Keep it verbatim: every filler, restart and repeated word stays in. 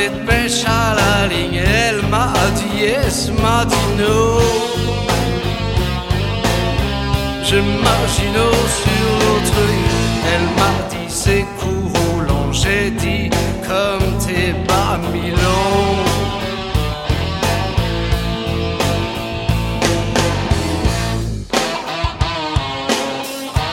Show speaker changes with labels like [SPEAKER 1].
[SPEAKER 1] filet de pêche à la ligne. Elle m'a dit yes, m'a dit no. Je margine sur l'autre ligne. Elle m'a dit c'est court ou long. J'ai dit comme t'es pas Milan.